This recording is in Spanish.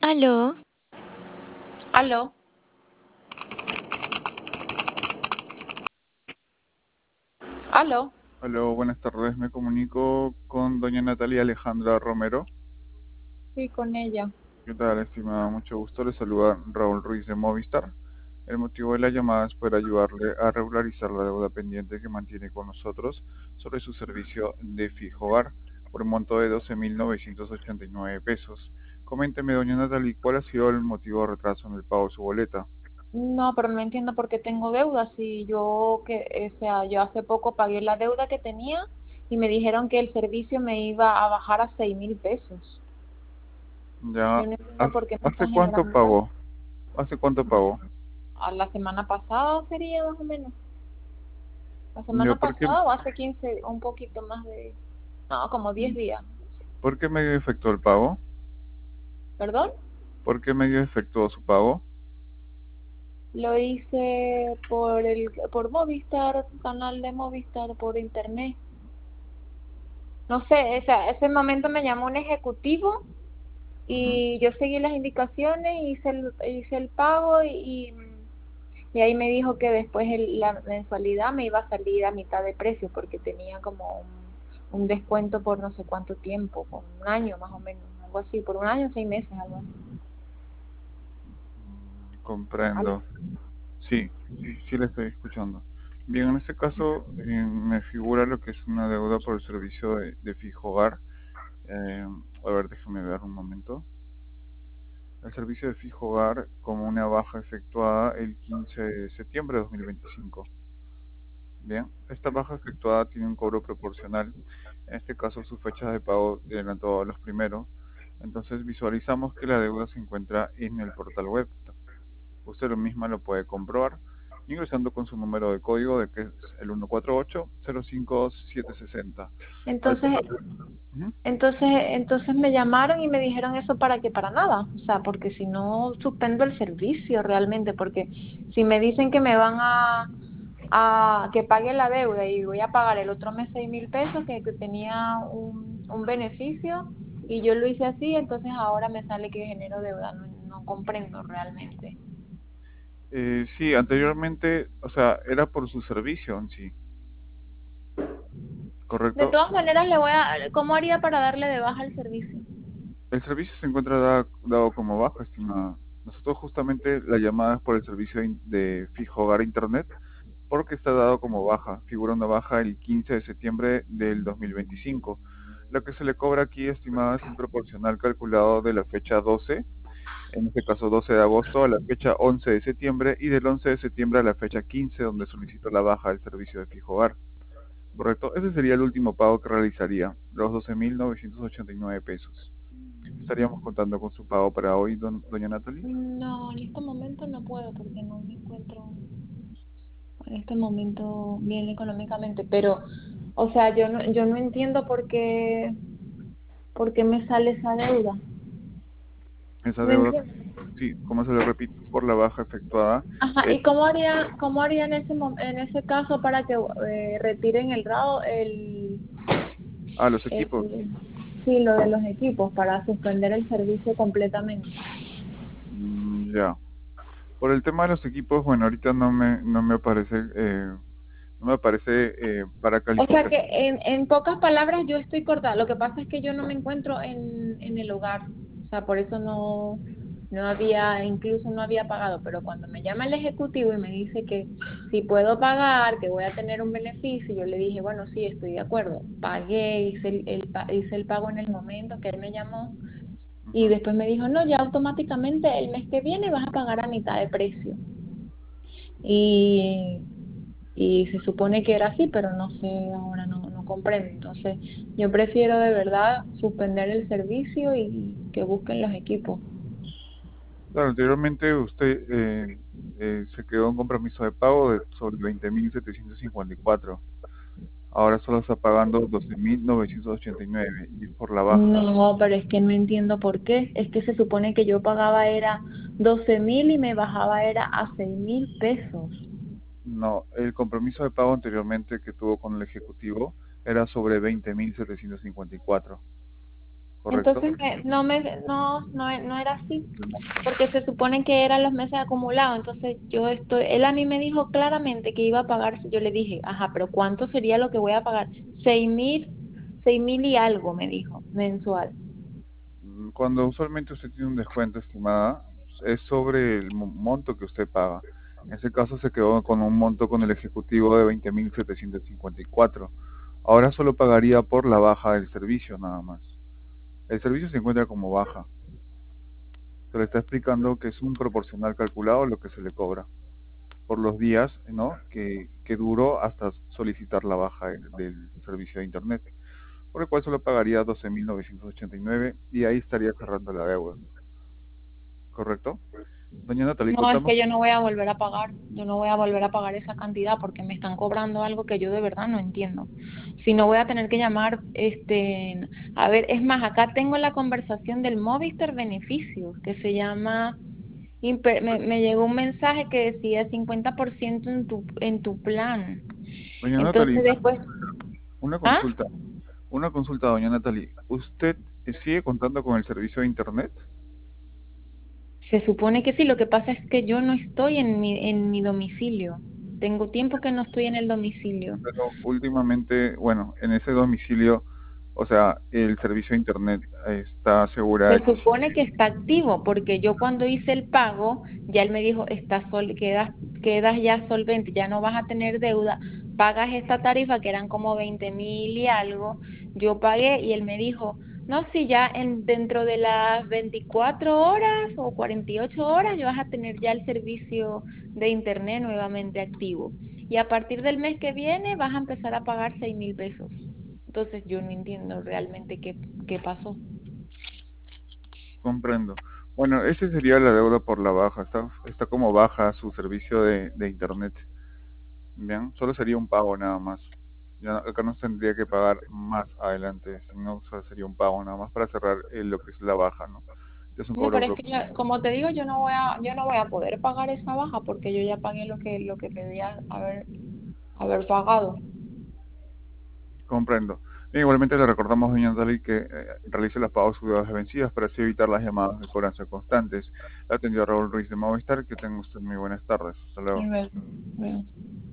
Aló, Aló, aló, Aló, buenas tardes. Me comunico con doña Natalia Alejandra Romero. sí, con ella. ¿Qué tal, estimada? Mucho gusto. Le saluda Raúl Ruiz de Movistar. El motivo de la llamada es para ayudarle a regularizar la deuda pendiente que mantiene con nosotros sobre su servicio de fijo hogar por un monto de 12.989 pesos. Coménteme, doña Natalia, ¿cuál ha sido el motivo de retraso en el pago de su boleta? No, pero no entiendo por qué tengo deuda. Si yo, o sea, yo hace poco pagué la deuda que tenía y me dijeron que el servicio me iba a bajar a 6.000 pesos. Ya, Yo no entiendo por qué me ¿hace están cuánto generando eso. pagó? ¿Hace cuánto pagó? A la semana pasada sería más o menos. La Ya, semana pasada o hace 15, un poquito más de, no, como 10 días. ¿Por qué medio efectuó el pago? ¿Perdón? ¿Por qué medio efectuó su pago? Lo hice por Movistar, canal de Movistar, por internet. No sé, ese momento me llamó un ejecutivo Ujú. y yo seguí las indicaciones, hice el pago y ahí me dijo que después la mensualidad me iba a salir a mitad de precio porque tenía como un descuento por no sé cuánto tiempo, por un año más o menos, algo así, por un año, 6 meses, algo así. Comprendo. Sí, sí le estoy escuchando. Bien, en este caso me figura lo que es una deuda por el servicio de fijo hogar. Eh, a ver, déjame ver un momento. El servicio de fijo hogar como una baja efectuada el 15 de septiembre de 2025. Bien, esta baja efectuada tiene un cobro proporcional. En este caso, sus fechas de pago eran todos los primeros. Entonces visualizamos que la deuda se encuentra en el portal web. Usted lo misma lo puede comprobar ingresando con su número de código de que es el 148-05760. Al Entonces, pasar, ujú, entonces me llamaron y me dijeron eso para que para nada, o sea, porque si no suspendo el servicio realmente, porque si me dicen que me van a que pague la deuda y voy a pagar el otro mes 6.000 pesos que tenía un beneficio y yo lo hice así, entonces ahora me sale que genero deuda, no, no comprendo realmente. sí, anteriormente, o sea, era por su servicio en sí, De ¿correcto? todas maneras, ¿cómo haría para darle de baja el servicio? El servicio se encuentra dado como baja, estimada. Nosotros justamente la llamada es por el servicio de fijo hogar internet, porque está dado como baja, figura una baja el 15 de septiembre del 2025. Lo que se le cobra aquí, estimada, es un proporcional calculado de la fecha 12, en este caso 12 de agosto, a la fecha 11 de septiembre, y del 11 de septiembre a la fecha 15, donde solicitó la baja del servicio de fijo hogar. ¿Correcto? Ese sería el último pago que realizaría, los 12.989 pesos. Estaríamos contando con su pago para hoy, doña Natalie. No, en este momento no puedo porque no me encuentro en este momento bien económicamente, pero, o sea, yo no entiendo por qué me sale esa deuda. Esa ¿Me deuda, entiendes? sí, como se le repito, es por la baja efectuada. Ajá, Eh, ¿y cómo haría en ese caso para que retiren a los equipos. el, sí, lo de los equipos para suspender el servicio completamente? Ya. Por el tema de los equipos, bueno, ahorita no me aparece, no me aparece para O sea calificar. que en pocas palabras yo estoy cortada. Lo que pasa es que yo no me encuentro en el hogar. O sea, por eso incluso no había pagado. Pero cuando me llama el ejecutivo y me dice que si puedo pagar, que voy a tener un beneficio, yo le dije, bueno, sí, estoy de acuerdo. Pagué, hice el pago en el momento que él me llamó. Y Ujú. después me dijo, no, ya automáticamente el mes que viene vas a pagar a mitad de precio. Y se supone que era así, pero no sé, ahora no comprendo. Entonces, yo prefiero de verdad suspender el servicio y que busquen los equipos. Claro, anteriormente usted se quedó en compromiso de pago de sobre 20.754. Ahora solo está pagando 12.989 y es por la baja. No, pero es que no entiendo por qué. Es que se supone que yo pagaba era 12.000 y me bajaba era a 6.000 pesos. No, el compromiso de pago anteriormente que tuvo con el Ejecutivo era sobre 20.754. ¿correcto? Entonces no era así, porque se supone que eran los meses acumulados. Entonces él a mí me dijo claramente que iba a pagar. Yo le dije, ajá, pero ¿cuánto sería lo que voy a pagar? 6.000 y algo, me dijo, mensual. Cuando usualmente usted tiene un descuento, estimada, es sobre el monto que usted paga. En ese caso se quedó con un monto con el ejecutivo de 20.754. Ahora solo pagaría por la baja del servicio nada más. El servicio se encuentra como baja. Se le está explicando que es un proporcional calculado lo que se le cobra por los días, ¿no? que duró hasta solicitar la baja del servicio de Internet, por el cual solo pagaría 12.989 y ahí estaría cerrando la deuda, ¿correcto? Doña Natalie, No, es contamos. que yo no voy a volver a pagar, yo no voy a volver a pagar esa cantidad porque me están cobrando algo que yo de verdad no entiendo. Si no voy a tener que llamar, a ver, es más, acá tengo la conversación del Movistar Beneficios, que se llama, me llegó un mensaje que decía 50% en tu plan. Doña Entonces Natalie, después, una ¿ah? consulta, una consulta, doña Natalie. ¿Usted sigue contando con el servicio de Internet? Se supone que sí, lo que pasa es que yo no estoy en mi domicilio. Tengo tiempo que no estoy en el domicilio. Pero últimamente, bueno, en ese domicilio, o sea, el servicio de Internet está asegurada Se el supone que está activo porque yo cuando hice el pago, ya él me dijo, quedas ya solvente, ya no vas a tener deuda, pagas esta tarifa que eran como 20.000 y algo, yo pagué y él me dijo, no, si ya dentro de las 24 horas o 48 horas ya vas a tener ya el servicio de internet nuevamente activo. Y a partir del mes que viene vas a empezar a pagar 6.000 pesos. Entonces yo no entiendo realmente qué pasó. Comprendo. Bueno, ese sería la deuda por la baja. Está como baja su servicio de Internet. Bien, solo sería un pago nada más. Ya acá no se tendría que pagar más adelante, sino solo sería un pago nada más para cerrar lo que es la baja, ¿no? Es un No, cobro pero es que como te digo, yo no voy a poder pagar esa baja porque yo ya pagué lo que debía haber pagado. comprendo. Bien, igualmente le recordamos, doña Natalie, que realice las pagos de deudas vencidas para así evitar las llamadas de cobranza constantes. La atendió Raúl Ruiz de Movistar. Que tenga usted muy buenas tardes. Hasta luego. Y me- me-